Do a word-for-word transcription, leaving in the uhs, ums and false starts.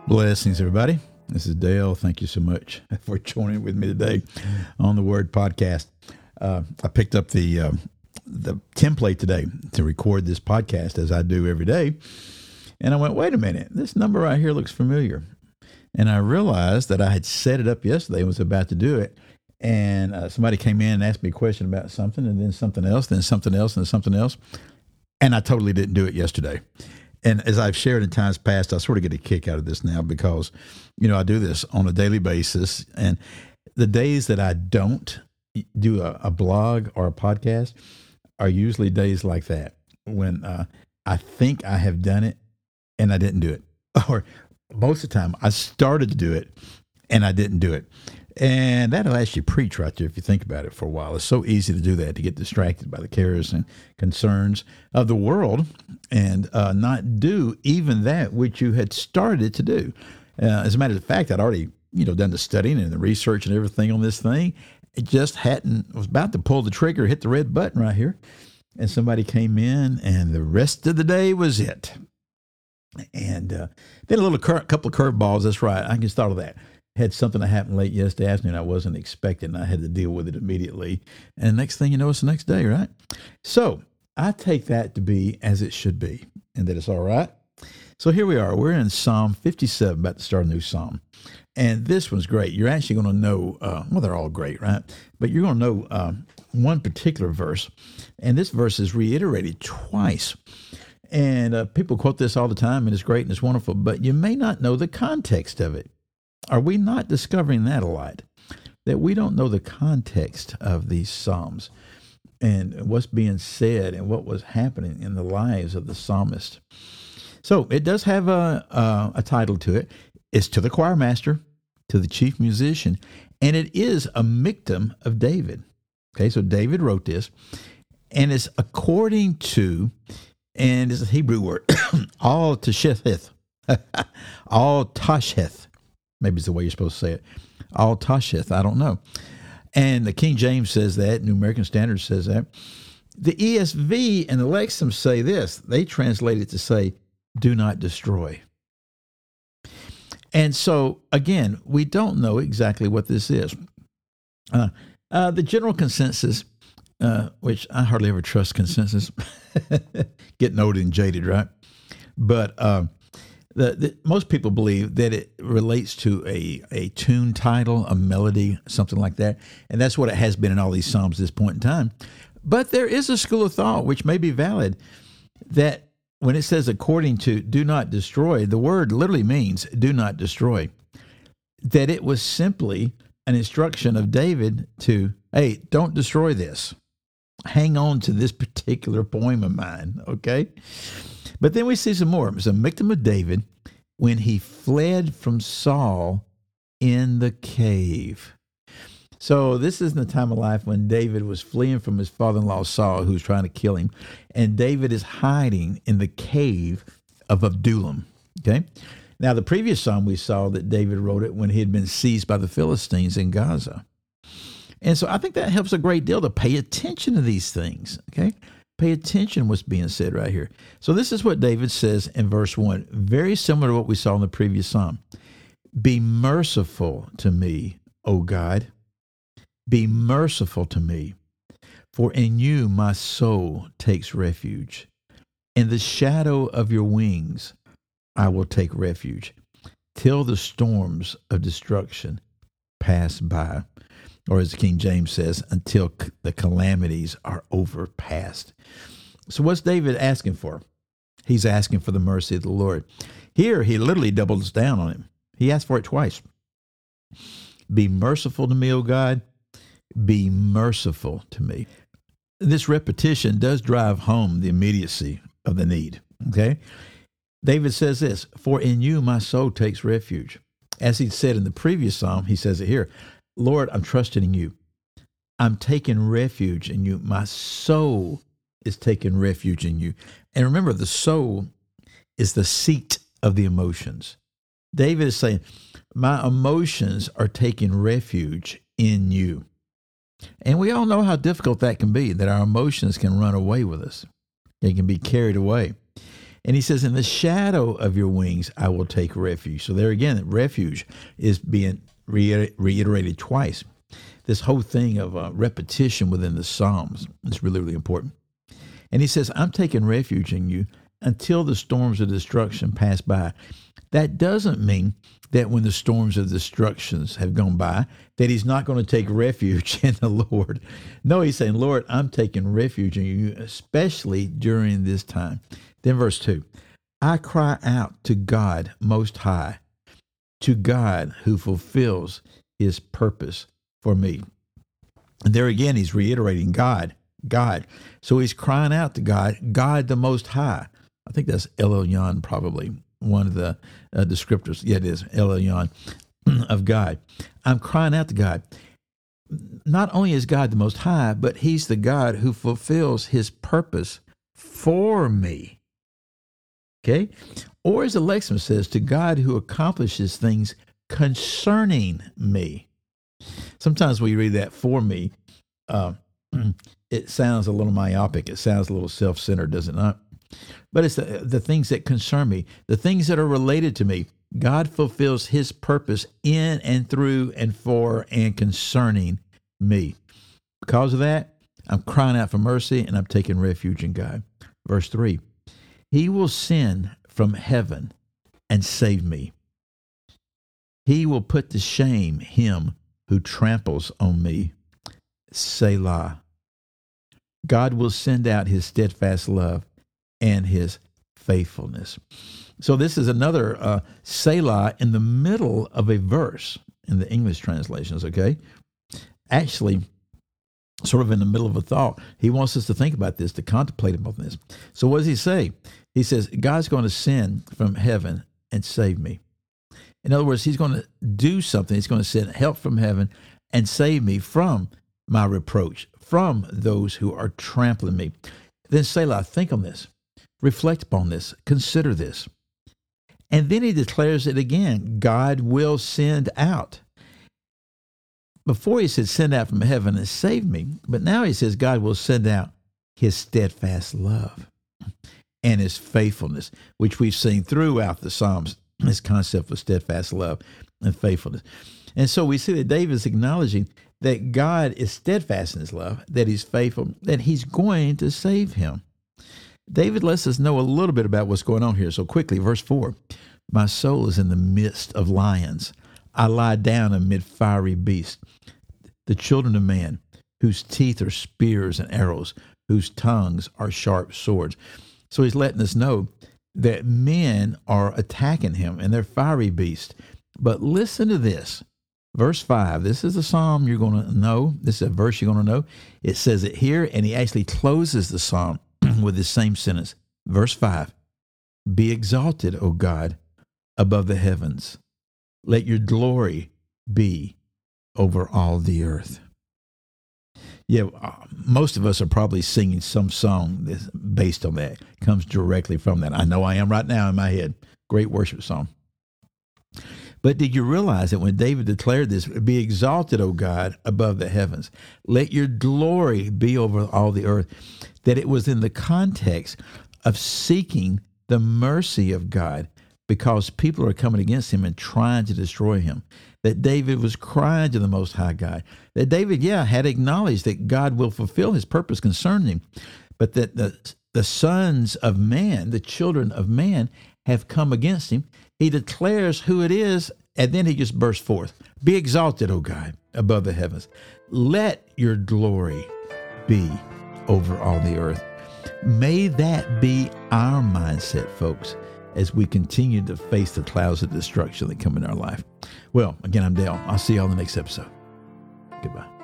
Blessings, everybody. This is Dale. Thank you so much for joining with me today on the Word Podcast. Uh, I picked up the uh, the template today to record this podcast as I do every day, and I went, wait a minute, this number right here looks familiar. And I realized that I had set it up yesterday and was about to do it, and uh, somebody came in and asked me a question about something, and then something else, then something else, and then something else, and I totally didn't do it yesterday. And as I've shared in times past, I sort of get a kick out of this now because, you know, I do this on a daily basis. And the days that I don't do a, a blog or a podcast are usually days like that, when uh, I think I have done it and I didn't do it. Or most of the time I started to do it and I didn't do it. And that'll actually preach right there if you think about it for a while. It's so easy to do that, to get distracted by the cares and concerns of the world and uh, not do even that which you had started to do. Uh, as a matter of fact, I'd already, you know, done the studying and the research and everything on this thing. It just hadn't, was about to pull the trigger, hit the red button right here. And somebody came in and the rest of the day was it. And uh, then a little cur- couple of curveballs. That's right. I just thought of that. Had something that happened late yesterday afternoon I wasn't expecting. I had to deal with it immediately. And the next thing you know, it's the next day, right? So I take that to be as it should be, and that it's all right. So here we are. We're in Psalm fifty-seven, about to start a new psalm. And this one's great. You're actually going to know, uh, well, they're all great, right? But you're going to know uh, one particular verse. And this verse is reiterated twice. And uh, people quote this all the time, and it's great and it's wonderful, but you may not know the context of it. Are we not discovering that a lot? That we don't know the context of these Psalms and what's being said and what was happening in the lives of the psalmist. So it does have a, a, a title to it. It's to the choir master, to the chief musician, and it is a miktam of David. Okay, so David wrote this, and it's according to, and it's a Hebrew word, al tasheth, al tasheth. Maybe it's the way you're supposed to say it. Al tasheth, I don't know. And the King James says that. New American Standard says that. The E S V and the Lexham say this. They translate it to say, do not destroy. And so, again, we don't know exactly what this is. Uh, uh, the general consensus, uh, which I hardly ever trust consensus, getting old and jaded, right? But uh, The, the, most people believe that it relates to a, a tune title, a melody, something like that. And that's what it has been in all these Psalms at this point in time. But there is a school of thought, which may be valid, that when it says according to do not destroy, the word literally means do not destroy. That it was simply an instruction of David to, hey, don't destroy this. Hang on to this particular poem of mine, okay? But then we see some more. It's a miktam of David when he fled from Saul in the cave. So this is in the time of life when David was fleeing from his father-in-law Saul, who was trying to kill him. And David is hiding in the cave of Adullam. Okay? Now, the previous psalm we saw that David wrote it when he had been seized by the Philistines in Gaza. And so I think that helps a great deal to pay attention to these things. Okay? Pay attention to what's being said right here. So this is what David says in verse one, very similar to what we saw in the previous psalm. Be merciful to me, O God. Be merciful to me, for in you my soul takes refuge. In the shadow of your wings I will take refuge, till the storms of destruction pass by. Or as King James says, until the calamities are overpassed. So what's David asking for? He's asking for the mercy of the Lord. Here, he literally doubles down on him. He asked for it twice. Be merciful to me, O God. Be merciful to me. This repetition does drive home the immediacy of the need, okay? David says this, for in you my soul takes refuge. As he said in the previous psalm, he says it here, Lord, I'm trusting in you. I'm taking refuge in you. My soul is taking refuge in you. And remember, the soul is the seat of the emotions. David is saying, my emotions are taking refuge in you. And we all know how difficult that can be, that our emotions can run away with us. They can be carried away. And he says, in the shadow of your wings, I will take refuge. So there again, refuge is being re- reiterated twice. This whole thing of uh, repetition within the Psalms is really, really important. And he says, I'm taking refuge in you until the storms of destruction pass by. That doesn't mean that when the storms of destructions have gone by, that he's not going to take refuge in the Lord. No, he's saying, Lord, I'm taking refuge in you, especially during this time. Then verse two, I cry out to God Most High, to God who fulfills his purpose for me. And there again, he's reiterating God, God. So he's crying out to God, God the Most High. I think that's El Elyon, probably one of the uh, descriptors. Yeah, it is El Elyon of God. I'm crying out to God. Not only is God the Most High, but he's the God who fulfills his purpose for me. Okay? Or as the Lexham says, to God who accomplishes things concerning me. Sometimes we read that for me. Uh, it sounds a little myopic. It sounds a little self-centered, does it not? But it's the, the things that concern me, the things that are related to me. God fulfills his purpose in and through and for and concerning me. Because of that, I'm crying out for mercy and I'm taking refuge in God. Verse three, he will send from heaven and save me. He will put to shame him who tramples on me. Selah. God will send out his steadfast love and his faithfulness. So this is another uh, Selah in the middle of a verse in the English translations, okay? Actually, sort of in the middle of a thought. He wants us to think about this, to contemplate upon this. So what does he say? He says, God's going to send from heaven and save me. In other words, he's going to do something. He's going to send help from heaven and save me from my reproach, from those who are trampling me. Then Selah, think on this. Reflect upon this. Consider this. And then he declares it again. God will send out. Before he said, send out from heaven and save me. But now he says, God will send out his steadfast love and his faithfulness, which we've seen throughout the Psalms, this concept of steadfast love and faithfulness. And so we see that David is acknowledging that God is steadfast in his love, that he's faithful, that he's going to save him. David lets us know a little bit about what's going on here. So quickly, verse four, my soul is in the midst of lions. I lie down amid fiery beasts, the children of man, whose teeth are spears and arrows, whose tongues are sharp swords. So he's letting us know that men are attacking him and they're fiery beasts. But listen to this. Verse five, this is a psalm you're going to know. This is a verse you're going to know. It says it here, and he actually closes the psalm with this same sentence. Verse five, be exalted, O God, above the heavens. Let your glory be over all the earth. Yeah, most of us are probably singing some song that's based on that. It comes directly from that. I know I am right now in my head. Great worship song. But did you realize that when David declared this, be exalted, O God, above the heavens, let your glory be over all the earth, that it was in the context of seeking the mercy of God because people are coming against him and trying to destroy him, that David was crying to the Most High God, that David, yeah, had acknowledged that God will fulfill his purpose concerning him, but that the, the sons of man, the children of man, have come against him. He declares who it is, and then he just bursts forth. Be exalted, O God, above the heavens. Let your glory be over all the earth. May that be our mindset, folks, as we continue to face the clouds of destruction that come in our life. Well, again, I'm Dale. I'll see you on the next episode. Goodbye.